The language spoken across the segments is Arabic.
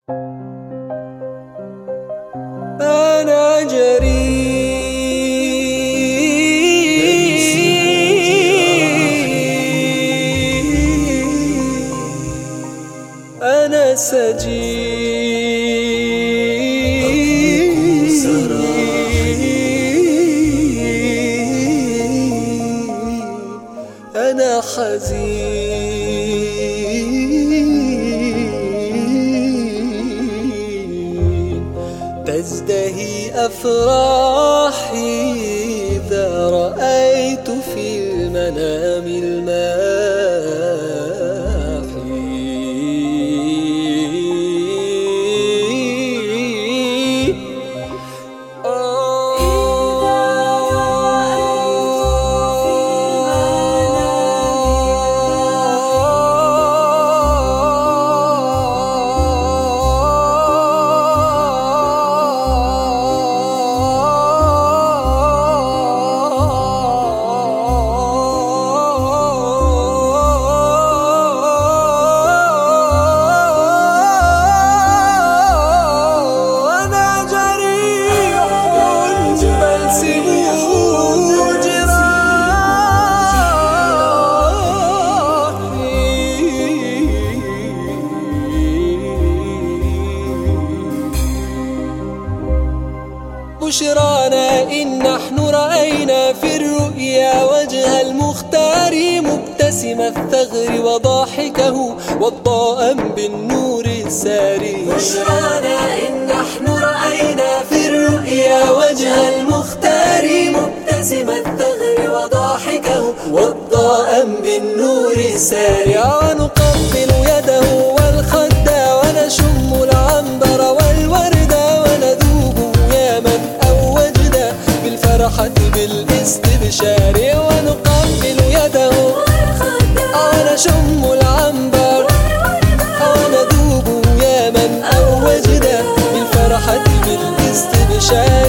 أنا جريء، أنا سجين، أنا حزين، تزدهي أفراحي إذا رأيت في المنام بشرانا إن نحن رأينا في الرؤيا وجه المختار مبتسم الثغر وضاحكه والضاء بالنور الساري. بشرانا إن نحن رأينا في الرؤيا وجه المختار مبتسم الثغر وضاحكه والضاء بالنور الساري. ونقبل يده والخد ونشم العنبر والورد ونذوب يا من أوجد بالفرحة بالاستبشار. ونقبل يده ونشم العنبر ونذوب يا من أوجد بالفرحة بالاستبشار.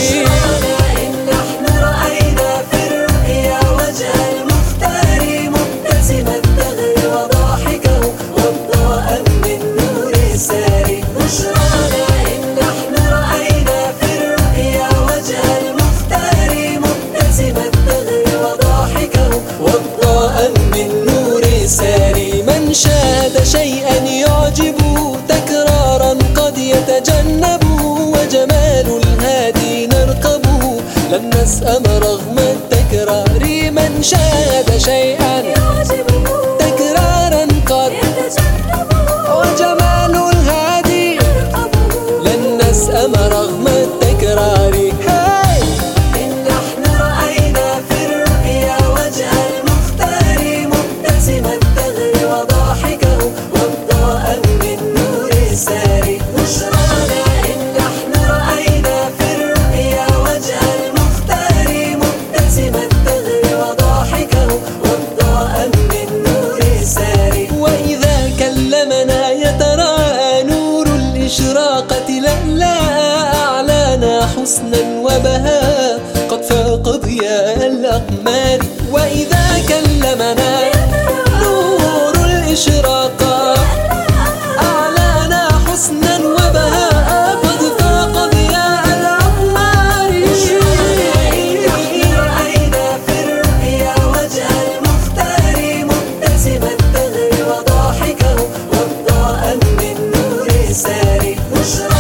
من شاهد شيئا يعجبه تكرارا قد يتجنبه وجمال الهادي نرقبه لن نسأم رغم التكرار. من شاهد شيئا يعجبه تكرارا قد يتجنبه وجمال الهادي نرقبه لن نسأم رغم التكرار. إشراقة لألاء أعلانا حسنا وبهاء قد فاق ضياء الأقمار. وإذا كلمنا نور الإشراقة أعلانا حسنا وبهاء قد فاق ضياء الأقمار. رأينا في الرؤيا وجه المختار مبتسم الثغر وضاحكه والضاء من نور الساري.